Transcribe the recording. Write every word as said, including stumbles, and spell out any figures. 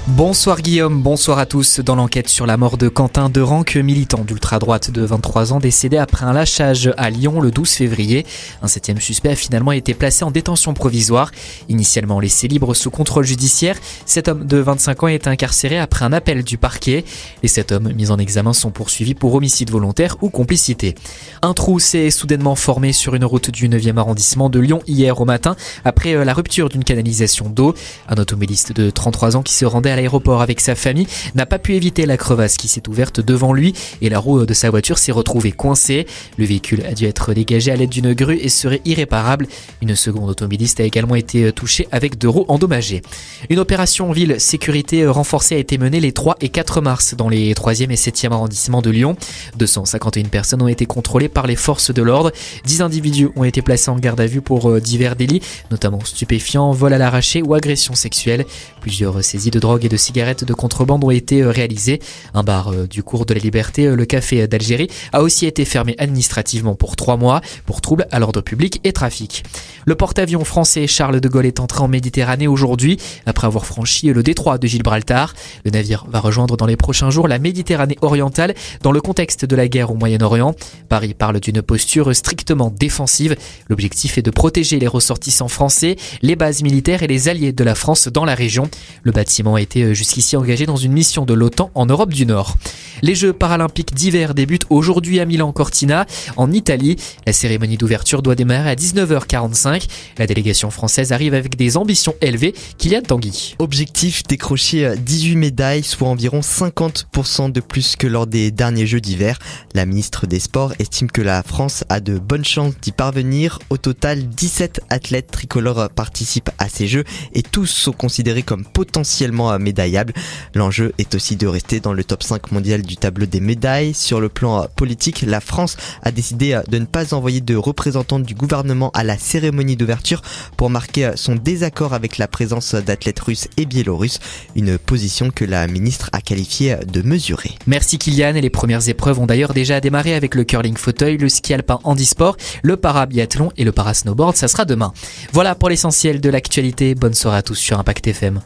Bonsoir Guillaume, bonsoir à tous. Dans l'enquête sur la mort de Quentin Derenque, militant d'ultra-droite de vingt-trois ans décédé après un lâchage à Lyon le douze février. Un septième suspect a finalement été placé en détention provisoire. Initialement laissé libre sous contrôle judiciaire, cet homme de vingt-cinq ans est incarcéré après un appel du parquet. Les sept hommes mis en examen sont poursuivis pour homicide volontaire ou complicité. Un trou s'est soudainement formé sur une route du neuvième arrondissement de Lyon hier au matin après la rupture d'une canalisation d'eau. Un automobiliste de trente-trois ans qui se rendait à l'aéroport avec sa famille n'a pas pu éviter la crevasse qui s'est ouverte devant lui et la roue de sa voiture s'est retrouvée coincée. Le véhicule a dû être dégagé à l'aide d'une grue et serait irréparable. Une seconde automobiliste a également été touchée avec deux roues endommagées. Une opération ville sécurité renforcée a été menée les trois et quatre mars dans les troisième et septième arrondissements de Lyon. deux cent cinquante et une personnes ont été contrôlées par les forces de l'ordre. dix individus ont été placés en garde à vue pour divers délits, notamment stupéfiants, vol à l'arraché ou agression sexuelle. Plusieurs saisies de drogue et de cigarettes de contrebande ont été réalisées. Un bar du cours de la Liberté, le Café d'Algérie, a aussi été fermé administrativement pour trois mois pour troubles à l'ordre public et trafic. Le porte-avions français Charles de Gaulle est entré en Méditerranée aujourd'hui après avoir franchi le détroit de Gibraltar. Le navire va rejoindre dans les prochains jours la Méditerranée orientale dans le contexte de la guerre au Moyen-Orient. Paris parle d'une posture strictement défensive. L'objectif est de protéger les ressortissants français, les bases militaires et les alliés de la France dans la région. Le bâtiment a été jusqu'ici engagé dans une mission de l'OTAN en Europe du Nord. Les Jeux paralympiques d'hiver débutent aujourd'hui à Milan-Cortina, en Italie. La cérémonie d'ouverture doit démarrer à dix-neuf heures quarante-cinq. La délégation française arrive avec des ambitions élevées. Kylian Tanguy. Objectif, décrocher dix-huit médailles, soit environ cinquante pour cent de plus que lors des derniers Jeux d'hiver. La ministre des Sports estime que la France a de bonnes chances d'y parvenir. Au total, dix-sept athlètes tricolores participent à ces Jeux et tous sont considérés comme potentiellement médaillables. L'enjeu est aussi de rester dans le top cinq mondial du tableau des médailles. Sur le plan politique, la France a décidé de ne pas envoyer de représentants du gouvernement à la cérémonie d'ouverture pour marquer son désaccord avec la présence d'athlètes russes et biélorusses, une position que la ministre a qualifiée de mesurée. Merci Kylian, et les premières épreuves ont d'ailleurs déjà démarré avec le curling fauteuil, le ski alpin handisport, le para-biathlon et le para-snowboard, ça sera demain. Voilà pour l'essentiel de l'actualité, bonne soirée à tous sur Impact F M.